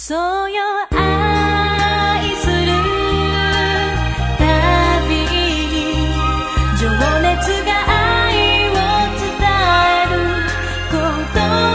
そうよ愛するたびに情熱が愛を伝えること